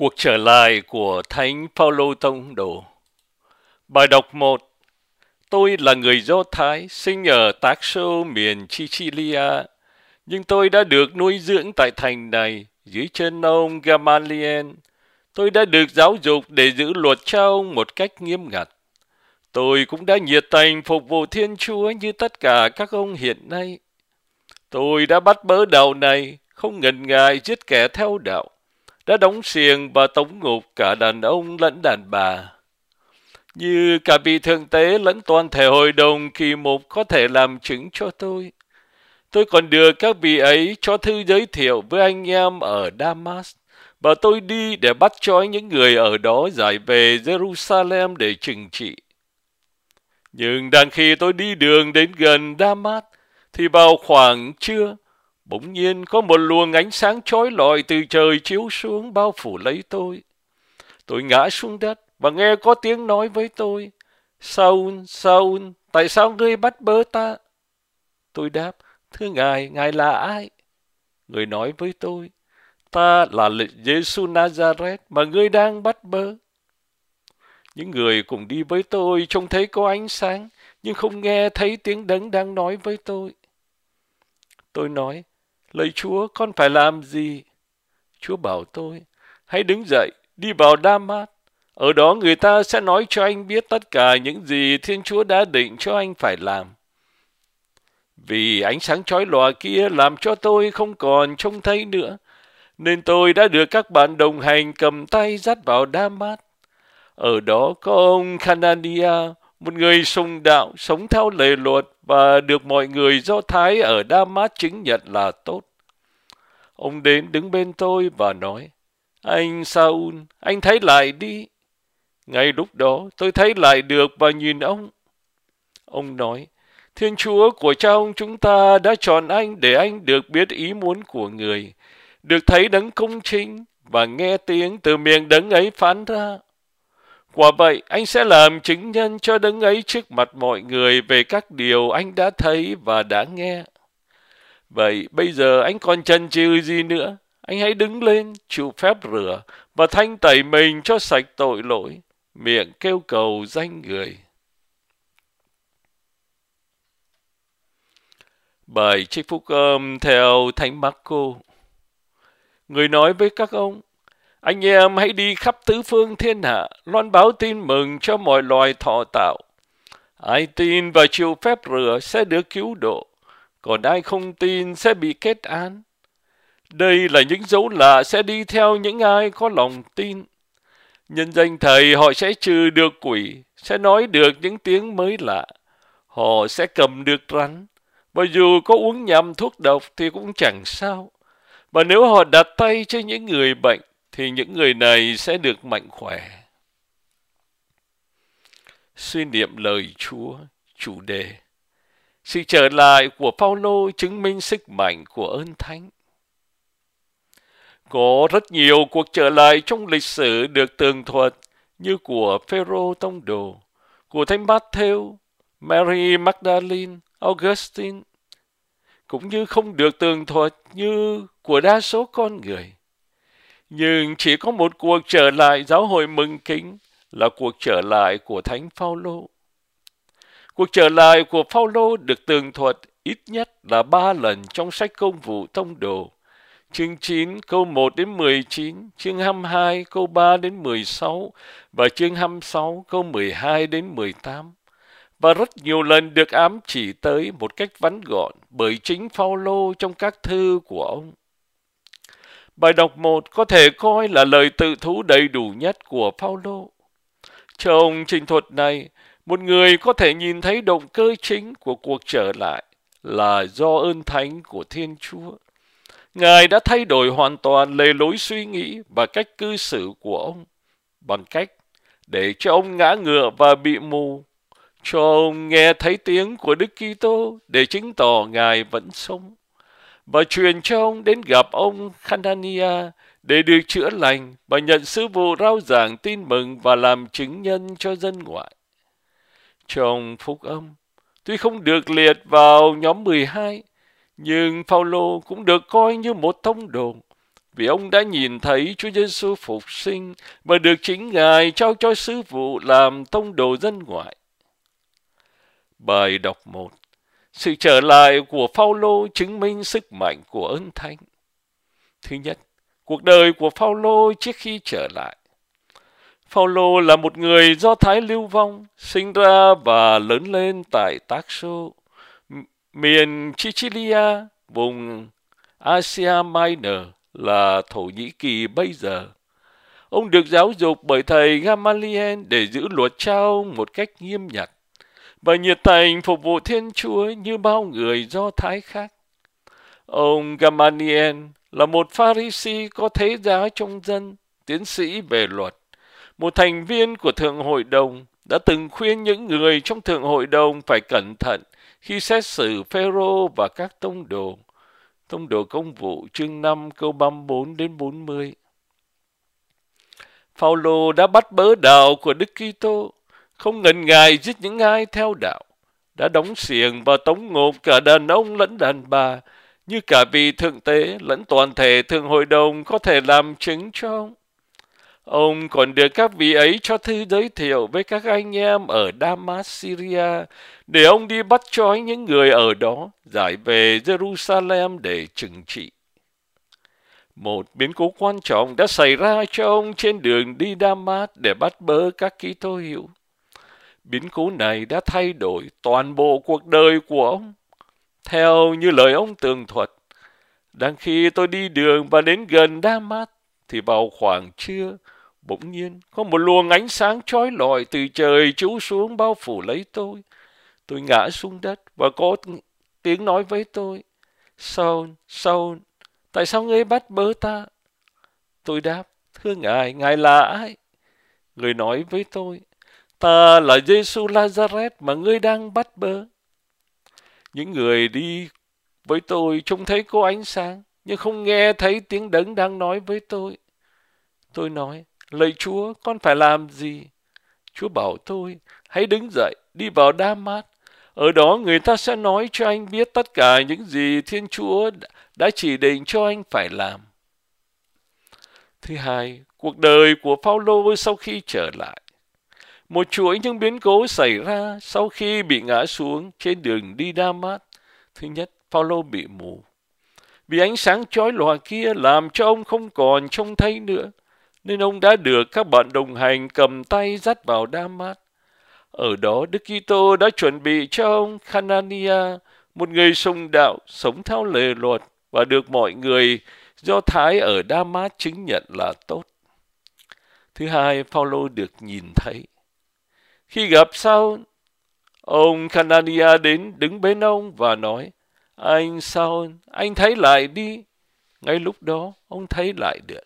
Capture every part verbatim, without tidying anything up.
Cuộc trở lại của Thánh Phaolô Tông Đồ. Bài đọc một. Tôi là người Do Thái, sinh ở Tarso, miền Sicilia, nhưng tôi đã được nuôi dưỡng tại thành này dưới chân ông Gamaliel. Tôi đã được giáo dục để giữ luật cha ông một cách nghiêm ngặt. Tôi cũng đã nhiệt tình phục vụ Thiên Chúa như tất cả các ông hiện nay. Tôi đã bắt bớ đạo này, không ngần ngại giết kẻ theo đạo, đã đóng xiềng và tống ngục cả đàn ông lẫn đàn bà. Như cả vị thượng tế lẫn toàn thể hội đồng kỳ mục có thể làm chứng cho tôi. Tôi còn được các vị ấy cho thư giới thiệu với anh em ở Damas, và tôi đi để bắt trói những người ở đó giải về Jerusalem để trừng trị. Nhưng đang khi tôi đi đường đến gần Damas, thì vào khoảng trưa, bỗng nhiên có một luồng ánh sáng chói lọi từ trời chiếu xuống bao phủ lấy tôi. Tôi ngã xuống đất và nghe có tiếng nói với tôi: Saul, Saul, tại sao ngươi bắt bớ ta? Tôi đáp: Thưa ngài, ngài là ai? Người nói với tôi: Ta là Giê-xu Nazareth mà ngươi đang bắt bớ. Những người cùng đi với tôi trông thấy có ánh sáng, nhưng không nghe thấy tiếng Đấng đang nói với tôi. Tôi nói: Lạy Chúa, con phải làm gì? Chúa bảo tôi: Hãy đứng dậy, đi vào Đa-mát. Ở đó người ta sẽ nói cho anh biết tất cả những gì Thiên Chúa đã định cho anh phải làm. Vì ánh sáng chói lòa kia làm cho tôi không còn trông thấy nữa, nên tôi đã được các bạn đồng hành cầm tay dắt vào Đa-mát. Ở đó có ông Hanania, một người sùng đạo, sống theo lề luật và được mọi người Do Thái ở Đa-mát chứng nhận là tốt. Ông đến đứng bên tôi và nói: Anh Saul, anh thấy lại đi. Ngay lúc đó tôi thấy lại được và nhìn ông. Ông nói: Thiên Chúa của cha ông chúng ta đã chọn anh để anh được biết ý muốn của người, được thấy Đấng công chính và nghe tiếng từ miệng Đấng ấy phán ra. Quả vậy, anh sẽ làm chứng nhân cho Đấng ấy trước mặt mọi người về các điều anh đã thấy và đã nghe. Vậy bây giờ anh còn chần chừ gì nữa? Anh hãy đứng lên, chịu phép rửa và thanh tẩy mình cho sạch tội lỗi, miệng kêu cầu danh người. Bài trích phúc âm theo Thánh Mác-cô. Người nói với các ông: Anh em hãy đi khắp tứ phương thiên hạ, loan báo tin mừng cho mọi loài thọ tạo. Ai tin và chịu phép rửa sẽ được cứu độ, còn ai không tin sẽ bị kết án. Đây là những dấu lạ sẽ đi theo những ai có lòng tin. Nhân danh Thầy họ sẽ trừ được quỷ, sẽ nói được những tiếng mới lạ. Họ sẽ cầm được rắn, và dù có uống nhầm thuốc độc thì cũng chẳng sao. Và nếu họ đặt tay trên những người bệnh, thì những người này sẽ được mạnh khỏe. Suy niệm lời Chúa. Chủ đề: Sự trở lại của Phaolô chứng minh sức mạnh của ơn Thánh. Có rất nhiều cuộc trở lại trong lịch sử được tường thuật, như của Phêrô Tông Đồ, của Thánh Matthew, Mary Magdalene, Augustine, cũng như không được tường thuật như của đa số con người. Nhưng chỉ có một cuộc trở lại giáo hội mừng kính là cuộc trở lại của Thánh Phaolô. Cuộc trở lại của Phaolô được tường thuật ít nhất là ba lần trong sách Công vụ Tông Đồ, chương chín câu một đến mười chín, chương hai mươi hai câu ba đến mười sáu và chương hai mươi sáu câu mười hai đến mười tám. Và rất nhiều lần được ám chỉ tới một cách vắn gọn bởi chính Phaolô trong các thư của ông. Bài đọc một có thể coi là lời tự thú đầy đủ nhất của Phaolô. Trong trình thuật này, một người có thể nhìn thấy động cơ chính của cuộc trở lại là do ơn thánh của Thiên Chúa. Ngài đã thay đổi hoàn toàn lề lối suy nghĩ và cách cư xử của ông bằng cách để cho ông ngã ngựa và bị mù, cho ông nghe thấy tiếng của Đức Kitô để chứng tỏ Ngài vẫn sống, và truyền cho ông đến gặp ông Hanania để được chữa lành và nhận sứ vụ rao giảng tin mừng và làm chứng nhân cho dân ngoại. Trong phúc âm, tuy không được liệt vào nhóm mười hai, nhưng Phaolô cũng được coi như một tông đồ, vì ông đã nhìn thấy Chúa Giêsu phục sinh và được chính Ngài trao cho sứ vụ làm tông đồ dân ngoại. Bài đọc một. Sự trở lại của Phao-lô chứng minh sức mạnh của ơn thánh. Thứ nhất, cuộc đời của Phao-lô trước khi trở lại. Phao-lô là một người Do Thái lưu vong, sinh ra và lớn lên tại Tarso, miền Sicilia, vùng Asia Minor là Thổ Nhĩ Kỳ bây giờ. Ông được giáo dục bởi thầy Gamaliel để giữ luật trao một cách nghiêm ngặt và nhiệt tình phục vụ Thiên Chúa như bao người Do Thái khác. Ông Gamaliel là một Pha-ri-si có thế giá trong dân, tiến sĩ về luật, một thành viên của Thượng Hội đồng, đã từng khuyên những người trong Thượng Hội đồng phải cẩn thận khi xét xử Phêrô và các tông đồ. Tông đồ Công vụ chương năm câu ba mươi bốn đến bốn mươi. Phao-lô đã bắt bớ đạo của Đức Kitô, không ngần ngại giết những ai theo đạo, đã đóng xiềng và tống ngục cả đàn ông lẫn đàn bà, như cả vị thượng tế lẫn toàn thể Thượng Hội đồng có thể làm chứng cho ông. Ông còn được các vị ấy cho thư giới thiệu với các anh em ở Damas, Syria, để ông đi bắt trói những người ở đó, giải về Jerusalem để trừng trị. Một biến cố quan trọng đã xảy ra cho ông trên đường đi Damas để bắt bớ các Kitô hữu. Biến cố này đã thay đổi toàn bộ cuộc đời của ông. Theo như lời ông tường thuật, đang khi tôi đi đường và đến gần Damas, thì vào khoảng trưa, bỗng nhiên có một luồng ánh sáng chói lọi từ trời trút xuống bao phủ lấy tôi. Tôi ngã xuống đất và có tiếng nói với tôi: Saul, Saul, tại sao ngươi bắt bớ ta? Tôi đáp: Thưa Ngài, Ngài là ai? Người nói với tôi: Ta là Giêsu Nazareth mà ngươi đang bắt bớ. Những người đi với tôi trông thấy có ánh sáng, nhưng không nghe thấy tiếng Đấng đang nói với tôi. Tôi nói: Lạy Chúa, con phải làm gì? Chúa bảo tôi: Hãy đứng dậy, đi vào Damas. Ở đó người ta sẽ nói cho anh biết tất cả những gì Thiên Chúa đã chỉ định cho anh phải làm. Thứ hai, cuộc đời của Phao-lô sau khi trở lại. Một chuỗi những biến cố xảy ra sau khi bị ngã xuống trên đường đi Damas. Thứ nhất, Phao-lô bị mù. Vì ánh sáng chói lòa kia làm cho ông không còn trông thấy nữa, nên ông đã được các bạn đồng hành cầm tay dắt vào Damas. Ở đó Đức Kitô đã chuẩn bị cho ông Hanania, một người sùng đạo sống theo lề luật và được mọi người Do Thái ở Damas chứng nhận là tốt. Thứ hai, Phao-lô được nhìn thấy. Khi gặp Saul, ông Hanania đến đứng bên ông và nói: Anh Saul, anh thấy lại đi. Ngay lúc đó, ông thấy lại được.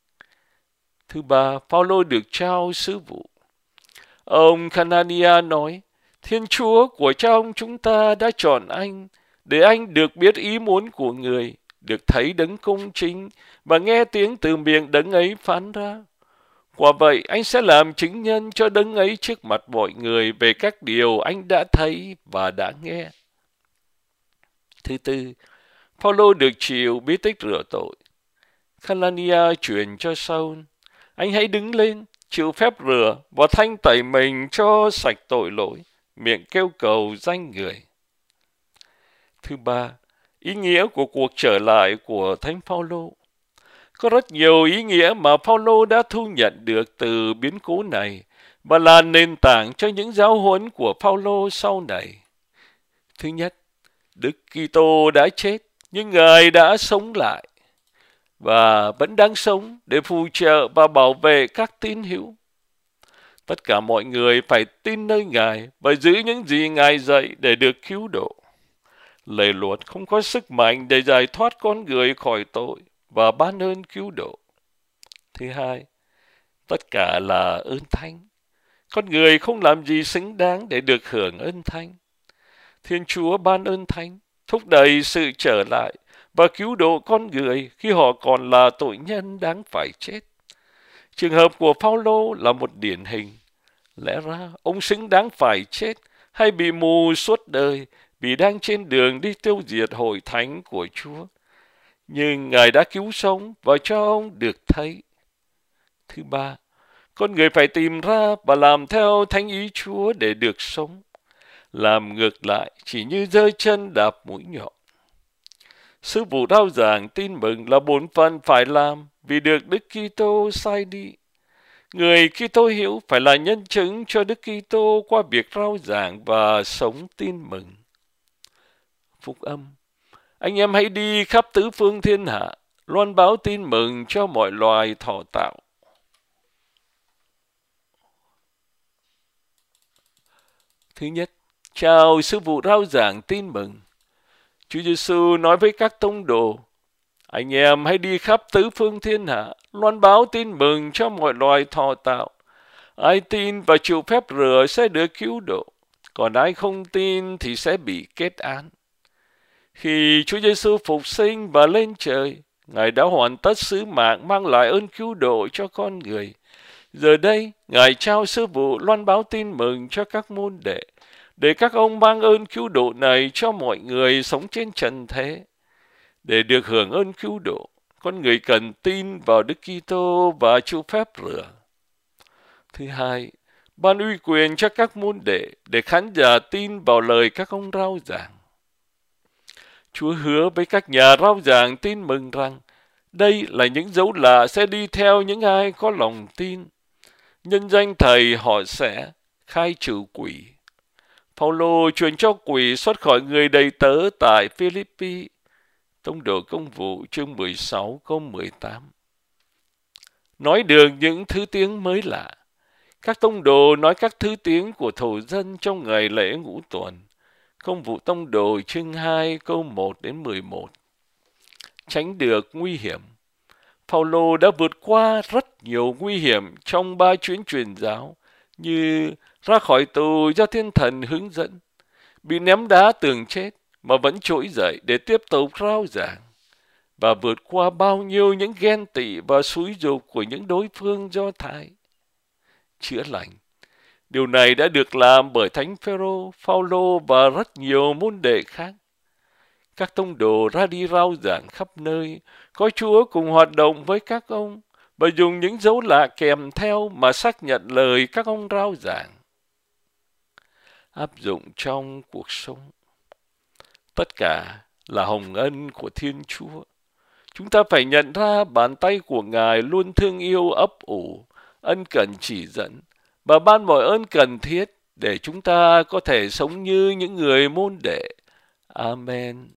Thứ ba, Phao-lô được trao sứ vụ. Ông Hanania nói: Thiên Chúa của cha ông chúng ta đã chọn anh, để anh được biết ý muốn của người, được thấy Đấng công chính và nghe tiếng từ miệng Đấng ấy phán ra. Quả vậy, anh sẽ làm chứng nhân cho Đấng ấy trước mặt mọi người về các điều anh đã thấy và đã nghe. Thứ tư, Phao-lô được chịu bí tích rửa tội. Hanania truyền cho Saul: Anh hãy đứng lên, chịu phép rửa và thanh tẩy mình cho sạch tội lỗi, miệng kêu cầu danh người. Thứ ba, ý nghĩa của cuộc trở lại của Thánh Phao-lô. Có rất nhiều ý nghĩa mà Phao-lô đã thu nhận được từ biến cố này và là nền tảng cho những giáo huấn của Phao-lô sau này. Thứ nhất, Đức Kitô đã chết, nhưng Ngài đã sống lại và vẫn đang sống để phù trợ và bảo vệ các tín hữu. Tất cả mọi người phải tin nơi Ngài và giữ những gì Ngài dạy để được cứu độ. Lề luật không có sức mạnh để giải thoát con người khỏi tội và ban ơn cứu độ. Thứ hai, tất cả là ơn thánh. Con người không làm gì xứng đáng để được hưởng ơn thánh. Thiên Chúa ban ơn thánh, thúc đẩy sự trở lại và cứu độ con người khi họ còn là tội nhân đáng phải chết. Trường hợp của Phao-lô là một điển hình. Lẽ ra ông xứng đáng phải chết hay bị mù suốt đời vì đang trên đường đi tiêu diệt hội thánh của Chúa. nhưng Ngài đã cứu sống và cho ông được thấy. Thứ ba, con người phải tìm ra và làm theo thánh ý Chúa để được sống. Làm ngược lại chỉ như giơ chân đạp mũi nhọn. Sứ vụ rao giảng tin mừng là bổn phận phải làm vì được Đức Kitô sai đi. Người Kitô hữu phải là nhân chứng cho Đức Kitô qua việc rao giảng và sống tin mừng. Phúc âm. Anh em hãy đi khắp tứ phương thiên hạ, loan báo tin mừng cho mọi loài thọ tạo. Thứ nhất, chào sứ vụ rao giảng tin mừng. Chúa Giêsu nói với các tông đồ: anh em hãy đi khắp tứ phương thiên hạ, loan báo tin mừng cho mọi loài thọ tạo. Ai tin và chịu phép rửa sẽ được cứu độ, còn ai không tin thì sẽ bị kết án. Khi Chúa Giêsu phục sinh và lên trời, Ngài đã hoàn tất sứ mạng mang lại ơn cứu độ cho con người. Giờ đây, Ngài trao sứ vụ loan báo tin mừng cho các môn đệ, để các ông mang ơn cứu độ này cho mọi người sống trên trần thế. Để được hưởng ơn cứu độ, con người cần tin vào Đức Kitô và chịu phép rửa. Thứ hai, ban uy quyền cho các môn đệ để khán giả tin vào lời các ông rao giảng. Chúa hứa với các nhà rao giảng tin mừng rằng đây là những dấu lạ sẽ đi theo những ai có lòng tin. Nhân danh Thầy họ sẽ khai trừ quỷ. Phaolô truyền cho quỷ xuất khỏi người đầy tớ tại Philippi. Tông đồ Công vụ chương mười sáu câu mười tám. Nói được những thứ tiếng mới lạ. Các tông đồ nói các thứ tiếng của thổ dân trong ngày lễ ngũ tuần. Công vụ tông đồ chương hai câu một đến mười một. Tránh được nguy hiểm. Phaolô đã vượt qua rất nhiều nguy hiểm trong ba chuyến truyền giáo, như ra khỏi tù do thiên thần hướng dẫn, bị ném đá tường chết mà vẫn trỗi dậy để tiếp tục rao giảng, và vượt qua bao nhiêu những ghen tị và xúi giục của những đối phương Do Thái. Chữa lành. Điều này đã được làm bởi Thánh Phêrô, Phaolô và rất nhiều môn đệ khác. Các tông đồ ra đi rao giảng khắp nơi, có Chúa cùng hoạt động với các ông và dùng những dấu lạ kèm theo mà xác nhận lời các ông rao giảng. Áp dụng trong cuộc sống. Tất cả là hồng ân của Thiên Chúa. Chúng ta phải nhận ra bàn tay của Ngài luôn thương yêu ấp ủ, ân cần chỉ dẫn và ban mọi ơn cần thiết để chúng ta có thể sống như những người môn đệ. Amen.